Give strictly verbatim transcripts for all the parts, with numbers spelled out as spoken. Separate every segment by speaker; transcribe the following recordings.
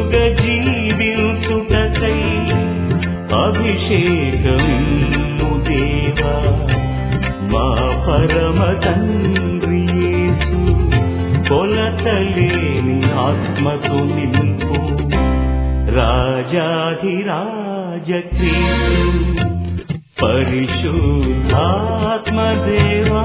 Speaker 1: నిండుగా జీవించుటకై అభిషేకమిమ్ము దేవా మా పరమ తండ్రి యేసు. కొలతలేని ఆత్మతో నింపు రాజాధిరాజ క్రీస్తు పరిశుద్ధాత్మ దేవా.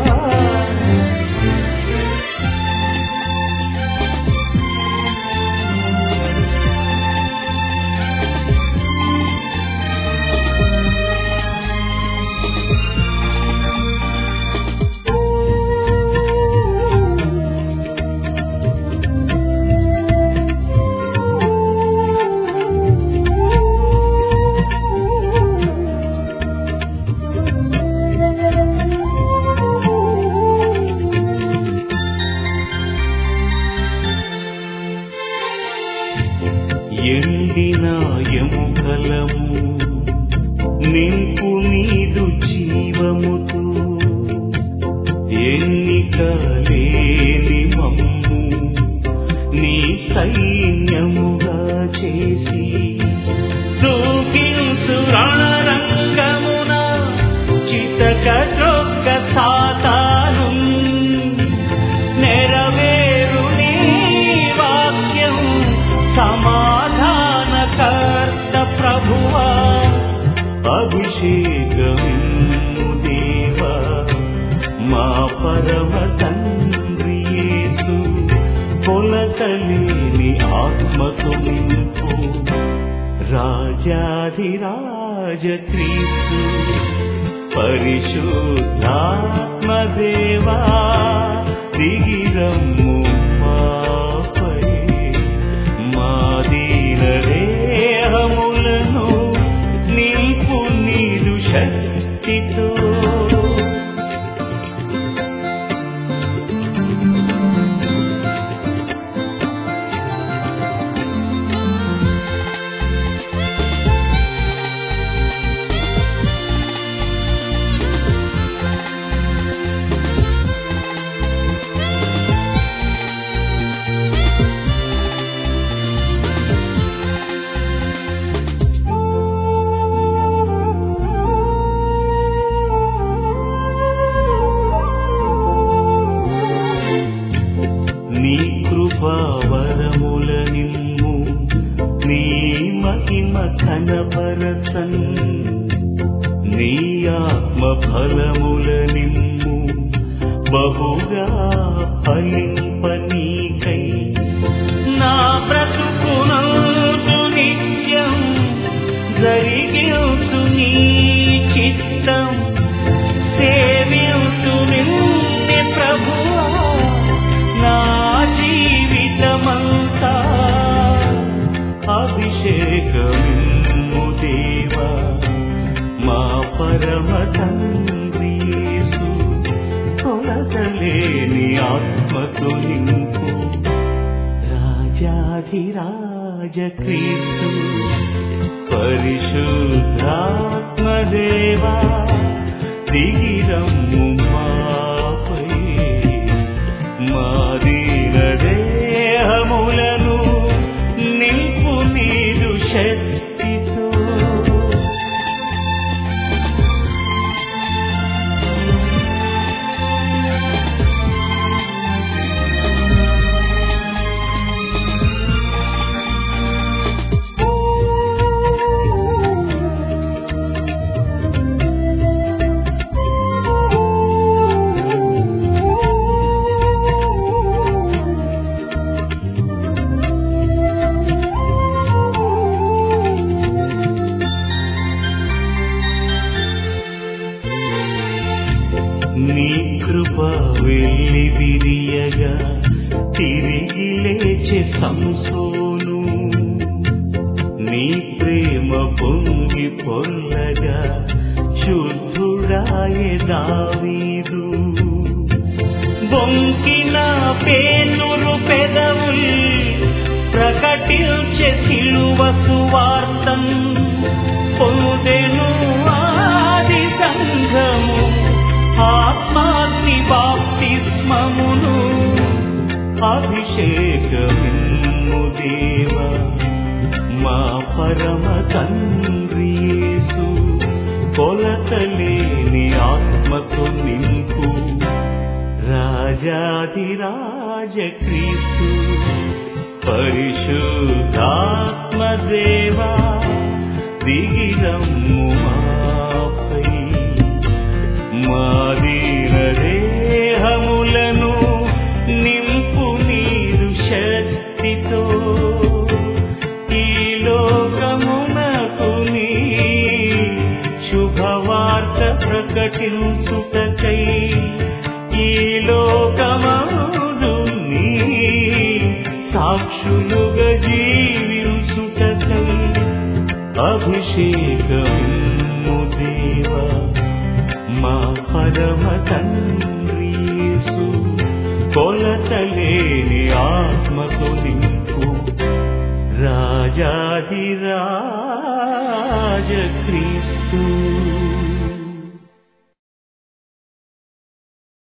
Speaker 1: ఎండిన ఎముకలము నింపు నీదు జీవముతో ఎన్నిక లేని మమ్ము నీ సైన్యముగా చేసి దూకించు రణరంగమున చితక త్రొక్క సాతాను నెరవేరు నీ వాక్యం సమాధానకర్త ప్రభువా. అభిషేకమిమ్ము దేవా మా పరమ తండ్రి యేసు. కొలతలేని ఆత్మతో నింపు రాజాధిరాజ క్రీస్తు పరిశుద్ధాత్మ దేవా. దిగిరమ్ము మాపై మా దీన దేహములను నింపు నీదు శక్తితో. నీ కృపావరముల నిమ్ము నీ మహిమ కనపరసన్. నీ ఆత్మ ఫలముల నిమ్ము బహుగా ఫలింపనీకై నా బ్రతుకునందు నిత్యం జరిగించు నీ చిత్తం. సేవించు నిన్నే ప్రభువా నా జీవితమంతా. అభిషేకమిమ్ము దేవా మా పరమ తండ్రి యేసు. కొలతలేని ఆత్మతో నింపు రాజాధిరాజ క్రీస్తు పరిశుద్ధాత్మ దేవా. దిగిరమ్ము మాపై మా దీన దేహములను నింపు నీదు శక్తితో. నీ కృప వెళ్ళి విరియగా తిరిగి లేచే సంసోను. నీ ప్రేమ పొంగి పొల్లగా శుద్ధుడాయే దావీదు. బొంకిన పేనురు పెదవులు ప్రకటించే సిలువ సువార్తం. పొందెను ఆది సంఘము ఆత్మాగ్ని బాప్తిస్మమును. అభిషేకమిమ్ము దేవా పరమ తండ్రి యేసు కొలతలేని ఆత్మతో నింపు రాజాధిరాజ క్రీస్తు పరిశుద్ధాత్మ దేవా దిగిరమ్ము మాపై మాదీన దేహములను నింపు నీరు శక్తితో ఈ లోకమునకు నీ శుభవార్త ప్రకటించుటకై ఈ లోకమందు నీ సాక్షులుగా జీవించుటకై అభిషేకము దేవా మా పరమ తండ్రి యేసు కొలతలేని ఆత్మతో నింపు రాజాధిరాజ క్రీస్తు.